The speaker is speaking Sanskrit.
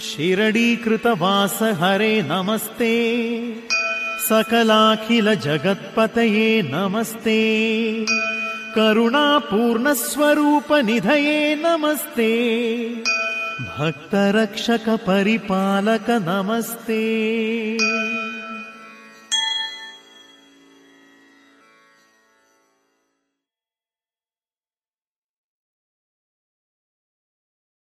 शिरडीकृतवास हरे नमस्ते, सकलाखिल जगत्पतये नमस्ते, करुणापूर्णस्वरूप निधये नमस्ते, भक्तरक्षक परिपालक नमस्ते।